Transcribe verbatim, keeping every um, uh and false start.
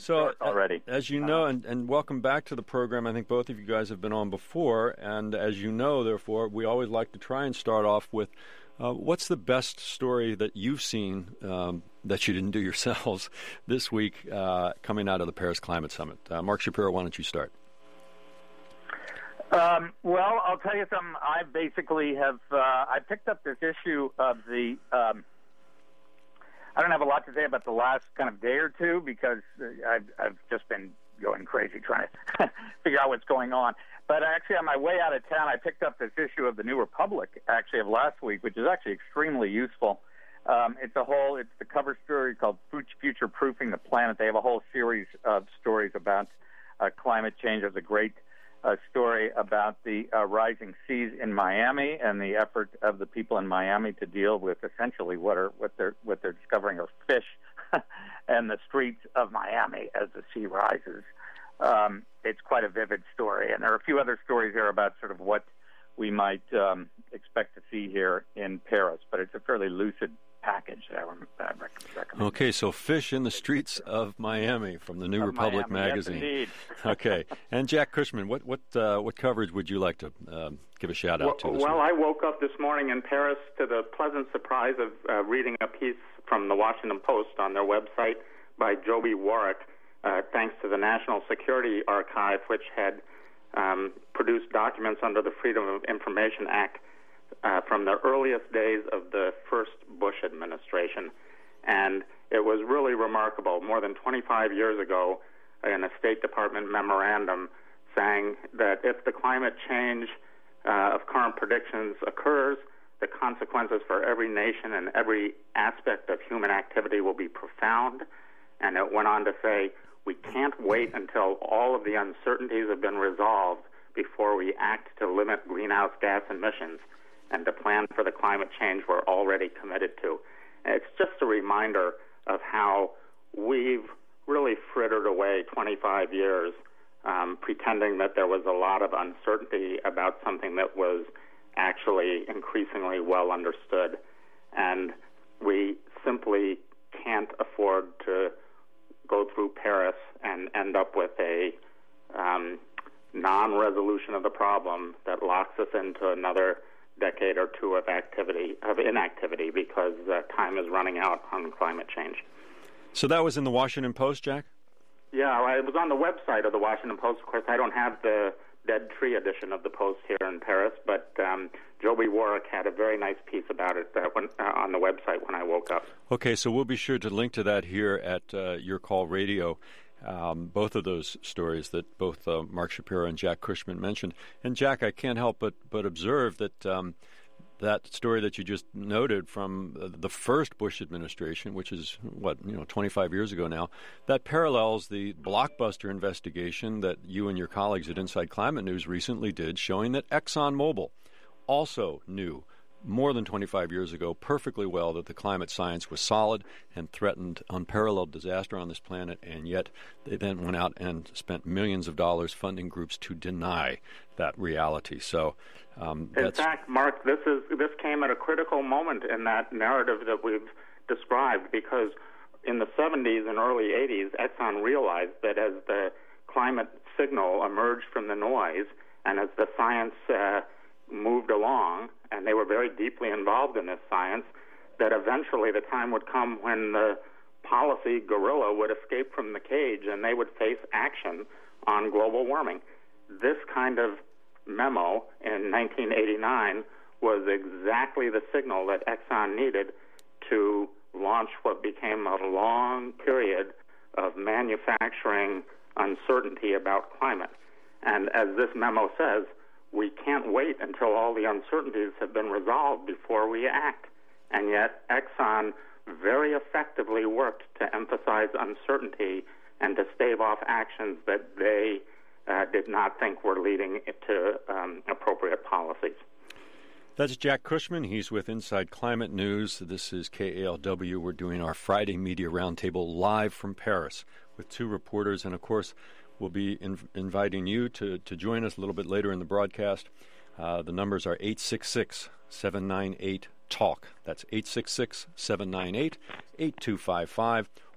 So already. As you know, and, and welcome back to the program. I think both of you guys have been on before, and as you know, therefore, we always like to try and start off with uh, what's the best story that you've seen um, that you didn't do yourselves this week uh, coming out of the Paris Climate Summit. Uh, Mark Shapiro, why don't you start? Um, well, I'll tell you something. I basically have uh, I picked up this issue of the. Um, I don't have a lot to say about the last kind of day or two because I've, I've just been going crazy trying to figure out what's going on. But actually, on my way out of town, I picked up this issue of the New Republic, actually, of last week, which is actually extremely useful. Um, it's a whole, it's the cover story called Future Proofing the Planet. They have a whole series of stories about uh, climate change. There's a great uh, story about the uh, rising seas in Miami and the effort of the people in Miami to deal with essentially what are what they're what they're discovering are fish and the streets of Miami as the sea rises. Um, it's quite a vivid story, and there are a few other stories there about sort of what we might um, expect to see here in Paris, but it's a fairly lucid package that I would recommend. Okay, so Fish in the Streets of Miami from the New of Republic Miami, magazine. Yes, indeed. Okay, and Jack Cushman, what what uh, what coverage would you like to um, give a shout out well, to? This well, week? I woke up this morning in Paris to the pleasant surprise of uh, reading a piece from the Washington Post on their website by Joby Warwick, uh, thanks to the National Security Archive, which had um, produced documents under the Freedom of Information Act Uh, from the earliest days of the first Bush administration. And it was really remarkable. More than twenty-five years ago, in a State Department memorandum saying that if the climate change uh, of current predictions occurs, the consequences for every nation and every aspect of human activity will be profound. And it went on to say, we can't wait until all of the uncertainties have been resolved before we act to limit greenhouse gas emissions and to plan for the climate change we're already committed to. And it's just a reminder of how we've really frittered away twenty-five years um, pretending that there was a lot of uncertainty about something that was actually increasingly well understood. And we simply can't afford to go through Paris and end up with a um, non-resolution of the problem that locks us into another decade or two of activity, of inactivity, because uh, time is running out on climate change. So that was in the Washington Post, Jack? Yeah, it was on the website of the Washington Post. Of course, I don't have the Dead Tree edition of the Post here in Paris, but um, Joby Warwick had a very nice piece about it uh, when, uh, on the website when I woke up. Okay, so we'll be sure to link to that here at uh, Your Call Radio. Um, both of those stories that both uh, Mark Shapiro and Jack Cushman mentioned. And Jack, I can't help but, but observe that um, that story that you just noted from uh, the first Bush administration, which is, what, you know, twenty-five years ago now, that parallels the blockbuster investigation that you and your colleagues at Inside Climate News recently did, showing that ExxonMobil also knew more than twenty-five years ago perfectly well that the climate science was solid and threatened unparalleled disaster on this planet, and yet they then went out and spent millions of dollars funding groups to deny that reality. So, um, in that's... fact, Mark, this is this came at a critical moment in that narrative that we've described, because in the seventies and early eighties, Exxon realized that as the climate signal emerged from the noise and as the science uh, moved along, and they were very deeply involved in this science, that eventually the time would come when the policy gorilla would escape from the cage and they would face action on global warming. This kind of memo in nineteen eighty-nine was exactly the signal that Exxon needed to launch what became a long period of manufacturing uncertainty about climate. And as this memo says, we can't wait until all the uncertainties have been resolved before we act. And yet Exxon very effectively worked to emphasize uncertainty and to stave off actions that they uh, did not think were leading to um, appropriate policies. That's Jack Cushman. He's with Inside Climate News. This is K A L W. We're doing our Friday Media Roundtable live from Paris with two reporters, and of course we'll be in, inviting you to, to join us a little bit later in the broadcast. Uh, the numbers are eight six six, seven nine eight, TALK. That's eight six six, seven nine eight, eight two five five.